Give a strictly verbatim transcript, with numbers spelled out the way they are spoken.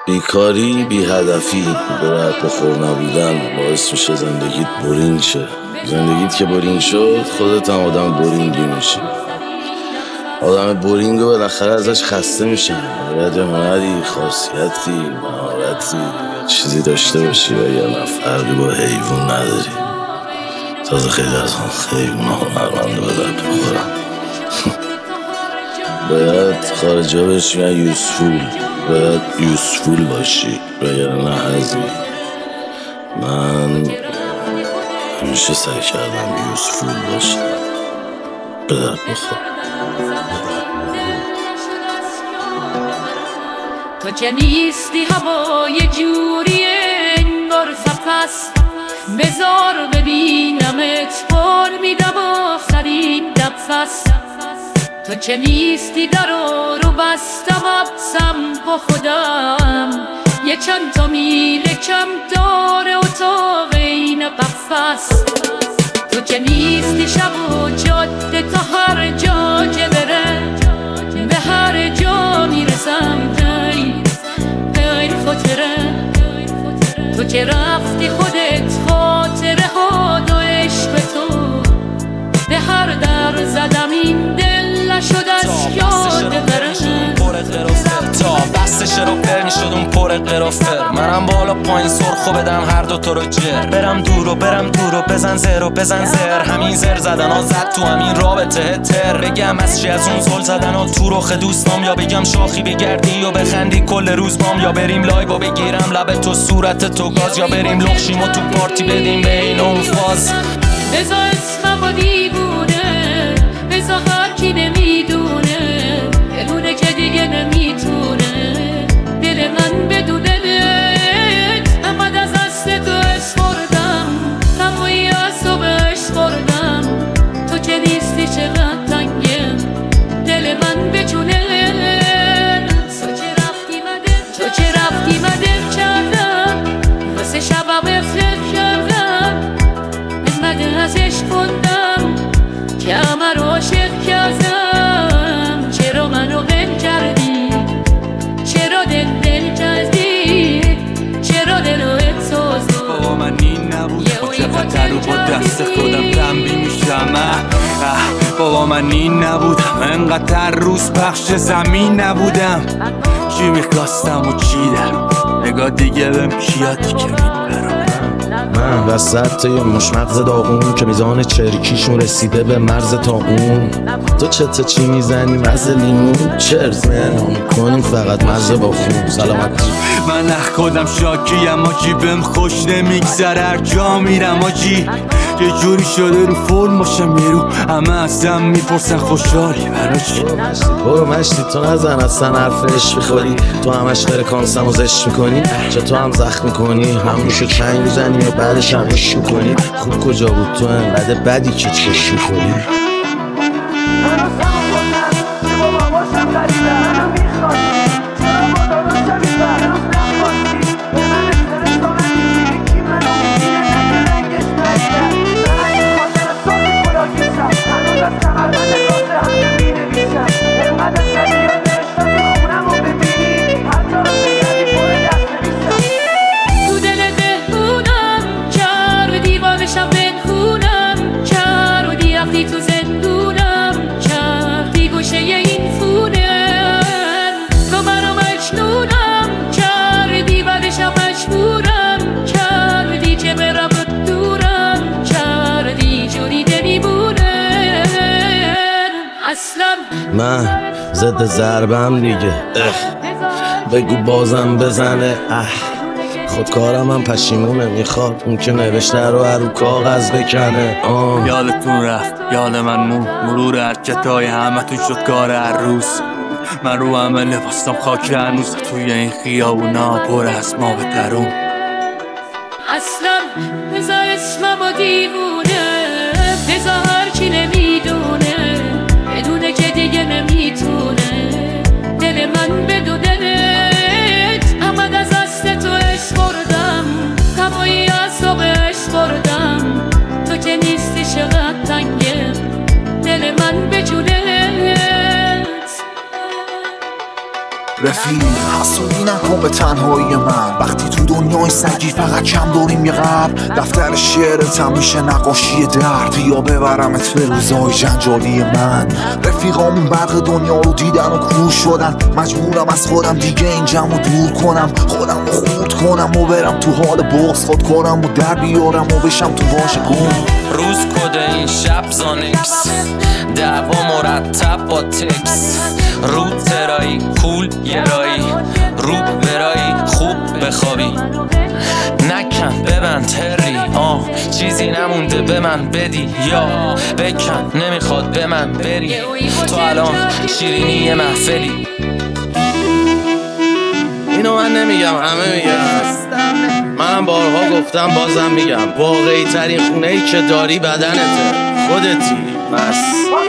بیکاری بی هدفی به رد بخور نبودن باعث میشه زندگیت برینگ شه. زندگیت که برینگ شد خودت هم آدم برینگی میشی. آدم برینگ رو بالاخره ازش خسته میشن. باید یه هنری، خاصیتی، مهارتی یا چیزی داشته باشی و یا نه فرقی با حیوان نداری. تازه خیلی از اون حیوان ها هنرمنده به درد بخورن. باید خارجی ها بهش میگن یوزفول. باید یوزفول باشی و یا نه هزی. من همیشه سعی کردم یوزفول باشم. به درد بخور. تو که نیستی هوا یه جوری انگار سپس، بذار ببینمت بار میدم آخرین نفس. تو که نیستی درو رو بستم ابسم با خودم، یه چند تا میل کم داره اتاق این قفس. تو که نیستی شب و جاده تا هر جا که بره، به هر جا میرسم غیر غیر خاطره. تو که رفتی خودت خاطره ها و عشق تو، به هر در زدم این دل نشد از یاد بره. تا بستش رو پر میشد اون پر قرافر، منم بالا پایین سرخو بدم هر دو تا رو جر. برم دور و برم دور و بزن زر و بزن زر، همین زر زدن ها زد تو همین رابطه تر. بگم از چی از اون زل زدن ها تو رخ دوستام، یا بگم شاخی بگردی و بخندی کل روز بام، یا بریم لایو و بگیرم لب تو صورت تو گاز، یا بریم لخشیم و تو پارتی بدیم به این اون فاز. بزا اسمم و دیوونه، بزا هر کی نمیدونه، بدونه که دیگه نمیتونه دل من بدونه. احمد از دست تو اسپردم، تمایی از تو بهش خوردم. تو که نیستی چقدر تنگم دل من بچونه. تو که رفتی مدر تو که رفتی مدر کردم، واسه شبم فکر کردم. احمد ازش خوندم که همه رو عاشق کردم. چرا منو غم کردی؟ چرا دل دل کردی؟ چرا دل رو احساس بابا من این نبود، با چقدر رو با دست خودم تنبیه میشم. بابا من این نبودم، انقدر روز پخش زمین نبودم. چی میخواستم و چی دارم، نگاه دیگه بهم کیاتی که میبرم. من وسط یه مشمغز داغون که میزان چرکیشون رسیده به مرز تا اون. تو چته چی میزنی مرز لیمون؟ چرز نه کنیم فقط مرز با خون. سلامت من نخ خودم شاکی اما جی بهم خوش نمیگذر، هر جا میرم آجی یه جوری شده رو فرم باشم. یه رو همه ازم میپرسن خوشحالی برا چی؟ برو مشتی تو نزن اصلا حرف عشق میخوری. تو همش فرکانسم و زشت میکنی، چه تو هم زخم میکنی. همونشو چنگ میزنی و بعدش هم عشق میکنی. خوب کجا بود تو انقدر بدی که چشم میکنی. تو زندونم کردی گوشه این فونم، تو منو مجنونم کردی بعدشم مجبورم کردی که برم دورم کردی جوری نمیمونه اصلا. من ضد ضربم دیگه، بگو بازم بزنه. اه خودکارم هم پشیمونه، میخواد اون که نوشته رو هر رو کاغذ بکنه. آه. یادتون رفت یاد من مون، مرور حرکتای همه تون شد کار هر روز. من رو همه لباستم خاک هنوز، توی این خیابونا پر از ما به درون. اصلا بزا اسمم و دیوونه، بزا هر کی نمیدونه، بدونه که دیگه نمیتونه دل من بدونه. احمد از دست تو اسپردم، تمایی از تو بهش خوردم. تو که نیستی چقدر تنگم دل من بجونه. رفیق حسودی نکن به تنهایی من، وقتی تو دنیای سگی فقط کم داریم یه قبر. دفتر شعرتم میشه نقاشی درد، بیا ببرمت به روزای جنجالی من. رفیقامون برق دنیا رو دیدن و کور شدن، مجبورم از خودم دیگه این جمع دور کنم، خودم رو خورد کنم و برم تو حال بغض خود کنم و در بیارم و بشم تو واژه گم. روز کد این شب زانکس، دعوا مرتب با تکس، رو ترایی کول یه رایی، رو برایی خوب بخوابی، نکن ببند هری آه چیزی نمونده به من بدی یا بکن نمیخواد به من بری، تو الان شیرینی محفلی. اینو من نمیگم، همه میگم، منم بارها گفتم بازم میگم، واقعی ترین خونه ای که داری بدنته، خودتی. بس